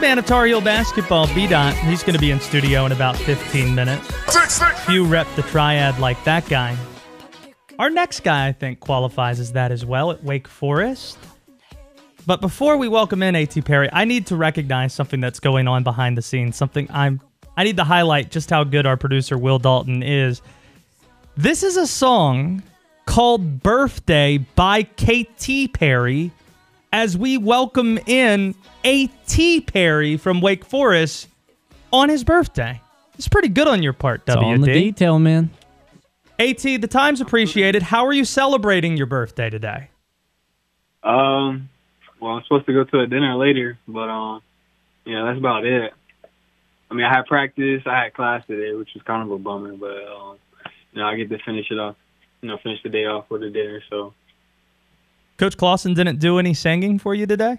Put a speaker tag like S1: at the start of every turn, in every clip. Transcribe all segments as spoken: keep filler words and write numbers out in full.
S1: man of Tar Heel basketball, B-Dot. He's going to be in studio in about fifteen minutes. Few rep the triad like that guy. Our next guy, I think, qualifies as that as well at Wake Forest. But before we welcome in A T. Perry, I need to recognize something that's going on behind the scenes. Something I'm. I need to highlight just how good our producer Will Dalton is. This is a song called "Birthday" by Katy Perry. As we welcome in A T. Perry from Wake Forest on his birthday. It's pretty good on your part, W D.
S2: It's all in the detail, man.
S1: AT, the time's appreciated. How are you celebrating your birthday today?
S3: Um, well, I'm supposed to go to a dinner later, but um, yeah, that's about it. I mean, I had practice, I had class today, which was kind of a bummer, but um, you know, I get to finish it off, you know, finish the day off with a dinner, so.
S1: Coach Clausen didn't do any singing for you today?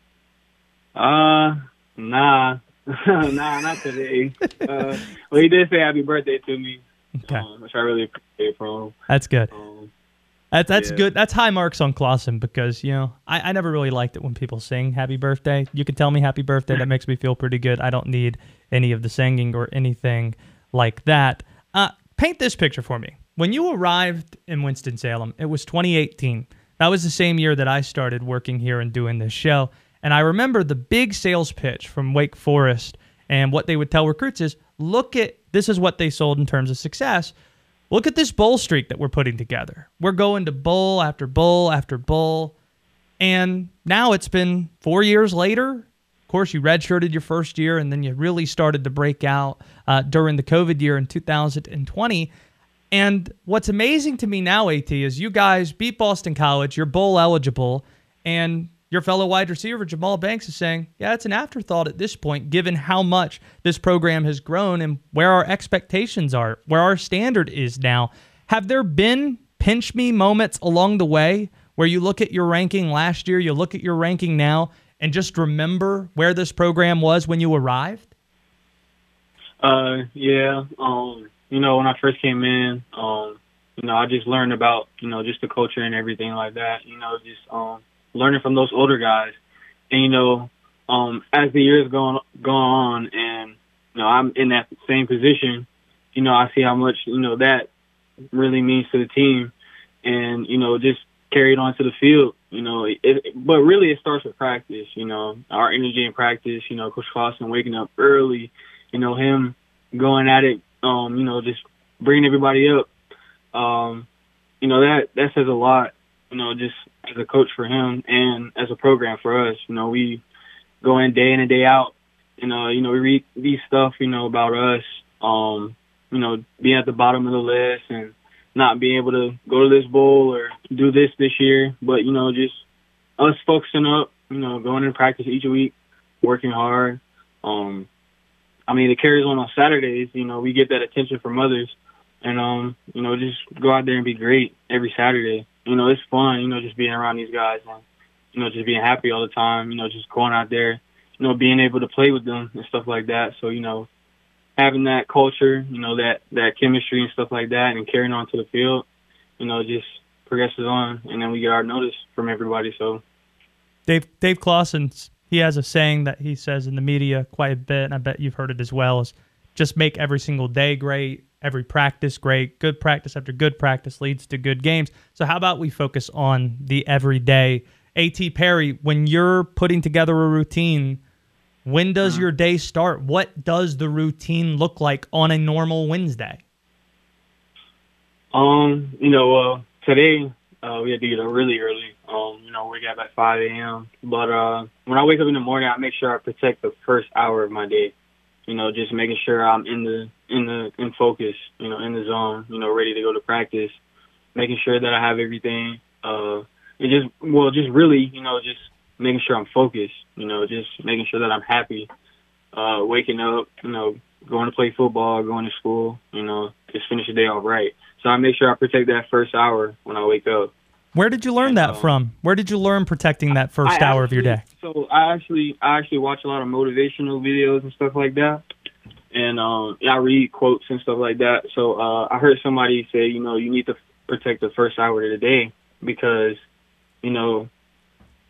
S3: Uh, nah. nah, not today. Uh, well, he did say happy birthday to me,
S1: okay.
S3: um, which I really appreciate from him.
S1: That's good.
S3: Um,
S1: that, that's
S3: yeah.
S1: good. That's high marks on Clausen because, you know, I, I never really liked it when people sing happy birthday. You can tell me happy birthday. That makes me feel pretty good. I don't need any of the singing or anything like that. Uh, paint this picture for me. When you arrived in Winston-Salem, it was twenty eighteen. That was the same year that I started working here and doing this show. And I remember the big sales pitch from Wake Forest, and what they would tell recruits is, look at, this is what they sold in terms of success. Look at this bowl streak that we're putting together. We're going to bowl after bowl after bowl. And now it's been four years later. Of course, you redshirted your first year, and then you really started to break out uh, during the COVID year in two thousand twenty. And what's amazing to me now, AT, is you guys beat Boston College, you're bowl eligible, and your fellow wide receiver, Jamal Banks, is saying, yeah, it's an afterthought at this point, given how much this program has grown and where our expectations are, where our standard is now. Have there been pinch me moments along the way where you look at your ranking last year, you look at your ranking now, and just remember where this program was when you arrived?
S3: Uh, yeah, um... You know, when I first came in, um, you know, I just learned about, you know, just the culture and everything like that, you know, just um, learning from those older guys. And, you know, um, as the years go, go on and, you know, I'm in that same position, you know, I see how much, you know, that really means to the team and, you know, just carry it on to the field, you know. It, it, but really it starts with practice, you know, our energy in practice, you know, Coach Clausen waking up early, you know, him going at it. Um, you know, just bringing everybody up. Um, you know, that, that says a lot, you know, just as a coach for him and as a program for us. You know, we go in day in and day out. You know, you know, we read these stuff, you know, about us, um, you know, being at the bottom of the list and not being able to go to this bowl or do this this year. But, you know, just us focusing up, you know, going in practice each week, working hard. Um, I mean, it carries on on Saturdays. You know, we get that attention from others. And, um, you know, just go out there and be great every Saturday. You know, it's fun, you know, just being around these guys and, you know, just being happy all the time, you know, just going out there, you know, being able to play with them and stuff like that. So, you know, having that culture, you know, that, that chemistry and stuff like that and carrying on to the field, you know, just progresses on. And then we get our notice from everybody. So,
S1: Dave, Dave Clausen's, he has a saying that he says in the media quite a bit, and I bet you've heard it as well, is just make every single day great, every practice great. Good practice after good practice leads to good games. So how about we focus on the everyday? A T. Perry, when you're putting together a routine, when does your day start? What does the routine look like on a normal Wednesday?
S3: Um, you know, uh, today uh, we had to get up really early. Um, you know, wake up at five a.m. But uh, when I wake up in the morning, I make sure I protect the first hour of my day. You know, just making sure I'm in the in the in focus. You know, in the zone. You know, ready to go to practice. Making sure that I have everything. Uh, it just well, just really, you know, just making sure I'm focused. You know, just making sure that I'm happy. Uh, waking up. You know, going to play football, going to school. You know, just finish the day off right. So I make sure I protect that first hour when I wake up.
S1: Where did you learn
S3: and,
S1: that
S3: um,
S1: from? Where did you learn protecting that first
S3: I
S1: hour
S3: actually,
S1: of your day?
S3: So I actually, I actually watch a lot of motivational videos and stuff like that, and um, I read quotes and stuff like that. So uh, I heard somebody say, you know, you need to protect the first hour of the day because, you know,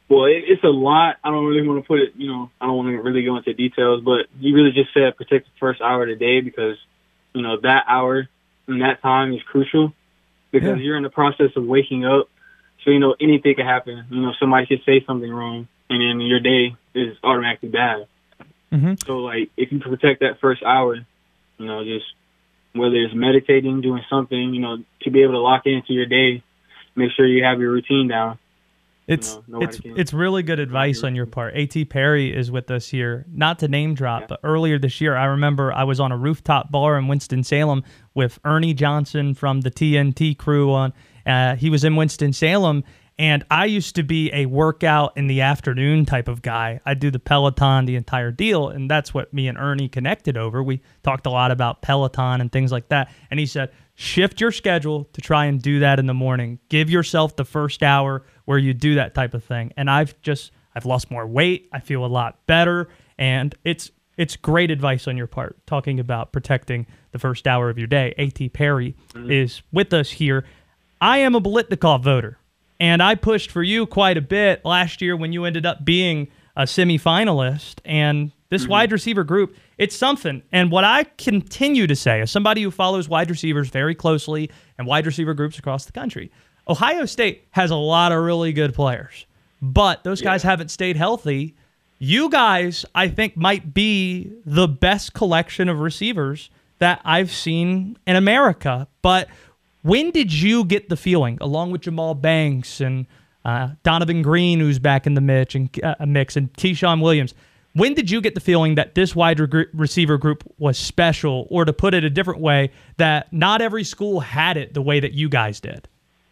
S3: Well, it, it's a lot. I don't really want to put it, you know, I don't want to really go into details, but you really just said protect the first hour of the day because, you know, that hour and that time is crucial because
S1: Yeah.
S3: you're in the process of waking up. So, you know, anything can happen. You know, somebody could say something wrong and then your day is automatically bad.
S1: Mm-hmm.
S3: So, like, if you protect that first hour, you know, just whether it's meditating, doing something, you know, to be able to lock into your day, make sure you have your routine down.
S1: It's
S3: You know, nobody
S1: it's
S3: can-
S1: it's really good advice on your part. A T Perry is with us here. Not to name drop,
S3: Yeah.
S1: but earlier this year, I remember I was on a rooftop bar in Winston-Salem with Ernie Johnson from the T N T crew. On uh, he was in Winston-Salem, and I used to be a workout in the afternoon type of guy. I'd do the Peloton, the entire deal, and that's what me and Ernie connected over. We talked a lot about Peloton and things like that, and he said, shift your schedule to try and do that in the morning. Give yourself the first hour where you do that type of thing. And I've just I've lost more weight. I feel a lot better, and it's it's great advice on your part talking about protecting the first hour of your day. A T Perry mm-hmm. is with us here. I am a Biletnikoff voter, and I pushed for you quite a bit last year when you ended up being a semifinalist. And this mm-hmm. wide receiver group, it's something. And what I continue to say, as somebody who follows wide receivers very closely and wide receiver groups across the country, Ohio State has a lot of really good players, but those guys yeah. haven't stayed healthy. You guys, I think, might be the best collection of receivers that I've seen in America. But when did you get the feeling, along with Jamal Banks and uh, Donovan Green, who's back in the mix, and uh, mix, and Keyshawn Williams, when did you get the feeling that this wide re- receiver group was special, or to put it a different way, that not every school had it the way that you guys did?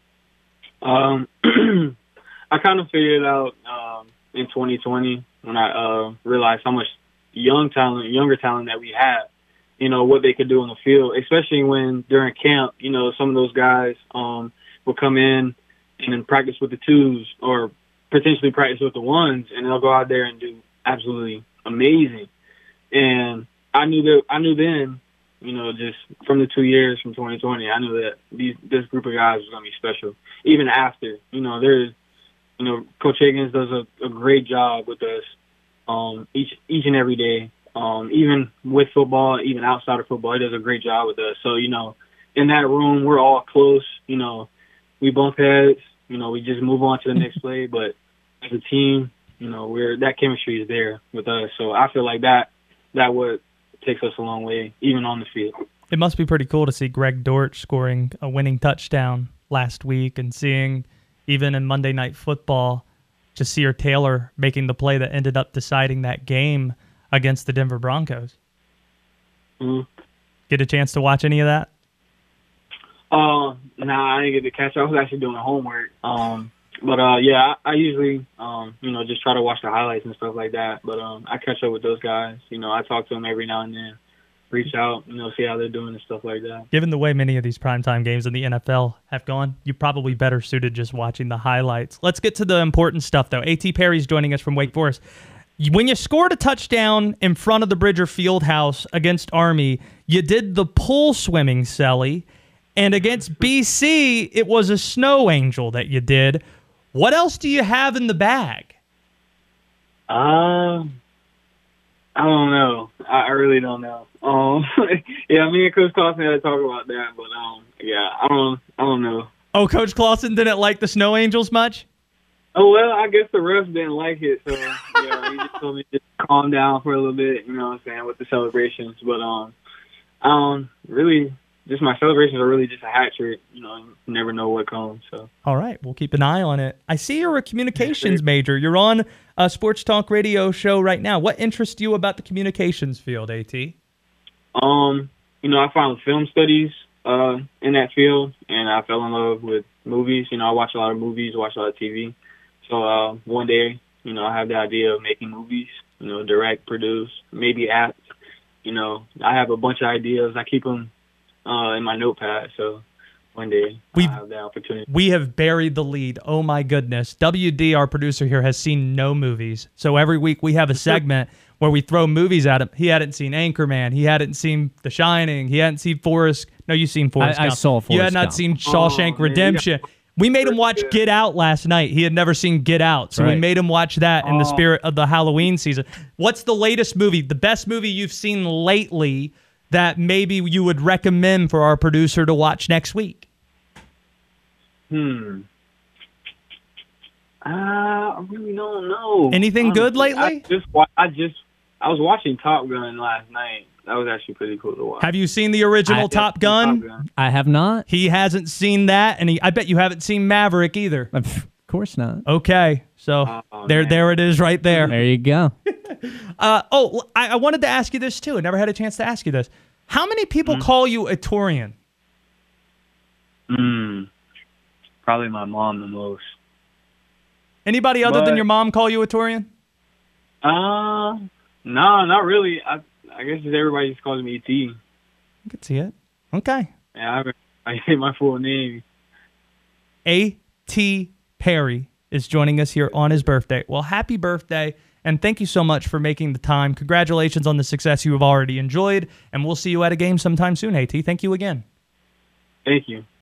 S3: Um, I kind of figured it out um, in twenty twenty when I uh, realized how much young talent, younger talent that we had. You know, what they could do on the field, especially when during camp, you know, some of those guys um, would come in and then practice with the twos or potentially practice with the ones, and they'll go out there and do absolutely amazing. And I knew that I knew then, you know, just from the two years from twenty twenty, I knew that these this group of guys was going to be special. Even after, you know, there's, you know, Coach Higgins does a, a great job with us um, each each and every day. Um, even with football, even outside of football, he does a great job with us. So, you know, in that room, we're all close. You know, we bump heads. You know, we just move on to the next play. But as a team, you know, we're that chemistry is there with us. So I feel like that that what takes us a long way, even on the field.
S1: It must be pretty cool to see Greg Dortch scoring a winning touchdown last week, and seeing, even in Monday Night Football, Jasir Taylor making the play that ended up deciding that game against the Denver Broncos.
S3: Mm-hmm.
S1: Get a chance to watch any of that?
S3: Uh, nah, I didn't get to catch. I was actually doing homework. Um, but uh, yeah, I, I usually, um, you know, just try to watch the highlights and stuff like that. But um, I catch up with those guys. You know, I talk to them every now and then, reach out, you know, see how they're doing and stuff like that.
S1: Given the way many of these primetime games in the N F L have gone, you're probably better suited just watching the highlights. Let's get to the important stuff, though. A T Perry's joining us from Wake Forest. When you scored a touchdown in front of the Bridger Fieldhouse against Army, you did the pool swimming, Selly. And against B C, it was a snow angel that you did. What else do you have in the bag?
S3: Uh, I don't know. I, I really don't know. Um, yeah, me and Coach Clausen had to talk about that, but um, yeah, I don't, I don't know.
S1: Oh, Coach Clausen didn't like the snow angels much?
S3: Oh, well, I guess the refs didn't like it, so yeah, he just told me to just calm down for a little bit, you know what I'm saying, with the celebrations. But um, um, really, just my celebrations are really just a hat trick. You know, you never know what comes. So.
S1: All right, we'll keep an eye on it. I see you're a communications major. You're on a sports talk radio show right now. What interests you about the communications field, AT?
S3: Um, you know, I found film studies uh, in that field, and I fell in love with movies. You know, I watch a lot of movies, watch a lot of T V. So uh, one day, you know, I have the idea of making movies, you know, direct, produce, maybe act. You know, I have a bunch of ideas. I keep them uh, in my notepad. So one day We've, I'll have that opportunity.
S1: We have buried the lead. Oh, my goodness. W D, our producer here, has seen no movies. So every week we have a segment where we throw movies at him. He hadn't seen Anchorman. He hadn't seen The Shining. He hadn't seen Forrest. No, you've seen Forrest
S2: I,
S1: Gump.
S2: I saw Forrest
S1: You had not
S2: Gump.
S1: seen Shawshank
S3: oh,
S1: Redemption. We made him watch Get Out last night. He had never seen Get Out, so
S2: Right.
S1: we made him watch that in the
S3: Oh.
S1: spirit of the Halloween season. What's the latest movie, the best movie you've seen lately that maybe you would recommend for our producer to watch next week?
S3: Hmm. Uh, I really don't know.
S1: Anything good
S3: honestly.
S1: lately?
S3: I just, wa- I just, I was watching Top Gun last night. That was actually pretty cool to watch.
S1: Have you seen the original
S2: I-
S1: Top Gun?
S3: Top Gun.
S2: I have not.
S1: He hasn't seen that, and he, I bet you haven't seen Maverick either.
S2: Of course not.
S1: Okay, so
S3: Oh,
S1: there,
S3: man.
S1: there it is, right there.
S2: There you go.
S1: Uh, oh, I, I wanted to ask you this too. I never had a chance to ask you this. How many people
S3: Mm-hmm.
S1: call you a Torian?
S3: Hmm. Probably my mom the most.
S1: Anybody other than
S3: But-
S1: your mom call you a Torian?
S3: Uh, no, not really. I, I guess just everybody just calls me E T.
S1: I could see it. Okay.
S3: Yeah, I, haven't- I say my full name.
S1: A T. Perry is joining us here on his birthday. Well, happy birthday, and thank you so much for making the time. Congratulations on the success you have already enjoyed, and we'll see you at a game sometime soon, A T. Thank you again.
S3: Thank you.